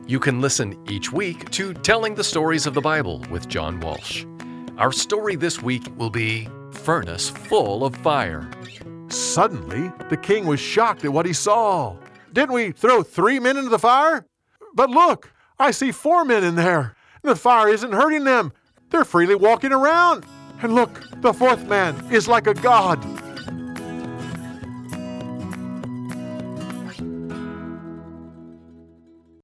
You can listen each week to Telling the Stories of the Bible with John Walsh. Our story this week will be Furnace Full of Fire. Suddenly, the king was shocked at what he saw. Didn't we throw 3 men into the fire? But look, I see 4 men in there. The fire isn't hurting them. They're freely walking around. And look, the 4th man is like a god.